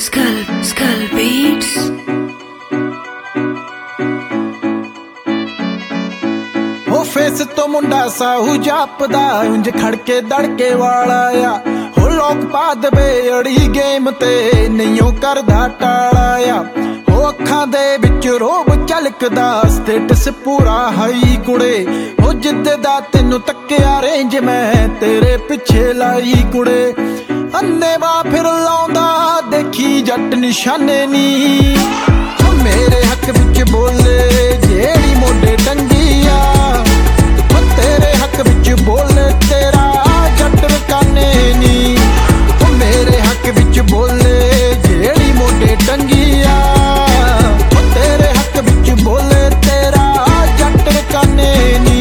Skull Beats। हो face तो मुंडा साहू जापदा उंज खड़के दड़के वाला आ हो लोग पा दे अड़ी गेम ते नहीं करदा टाला आ हो अखां दे विच रोब झलकदा स्टेटस पूरा हाई कुड़े हो जिद्दे दा तैनू तक्किया रेंज मैं तेरे पिछे लाई कुड़े अन्ने वा फिर लाउंदा देखी जट निशाने नी मेरे हक विच बोले जेड़ी मोढे टंगी आ तेरे हक विच बोले तेरा जट रकाने नी मेरे हक विच बोले जेड़ी मोढे टंगी आ तेरे हक विच बोले तेरा जट रकाने नी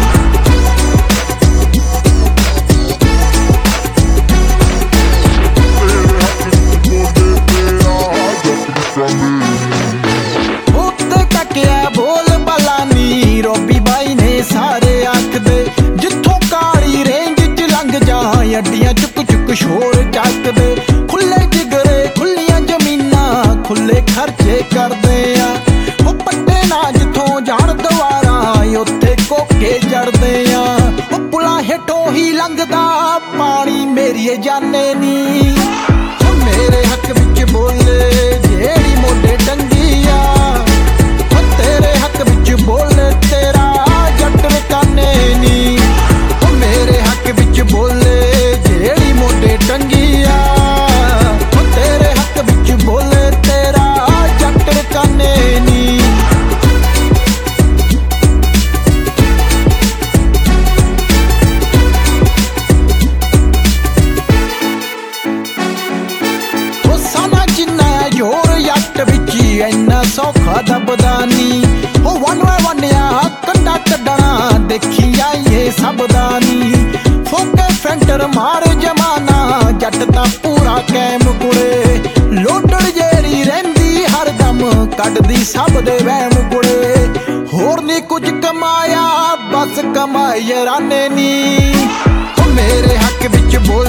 बोल बलानी रोबी बाई ने सारे आखदे जिथों काली रेंज च लंघ जा अड्डियां चुक चुक शोर चकदे खुले जिगरे खुलियां जमीना खुले खर्चे करदे आ ओ पट्टे ना जिथों जान दवारा उत्थे कोके जड़दे आ ओ पुला हेठों ही लंघदा पानी मेरी जाने नी मेरे हक विच बोले जेड़ी मोढे टंगी आ तेरे हक विच बोले तेरा जट रकाने नी मेरे हक विच बोले जेड़ी मोढे टंगी आ तेरे हक विच बोले तेरा जट रकाने नी साना जिन्ना जोर जट विच इन्ना सौखा दबदा नी वन वे वन कंडा कड्डना देखी आइए सबदानी फोके फेंटर मार जमाना जट तां पूरा कैम कुड़े लोडड़ जेड़ी रहिंदी हरदम कड्डदी सब दे वहम कुड़े होर नी कुछ कमाया बस कमाई राने नी मेरे हक विच बोल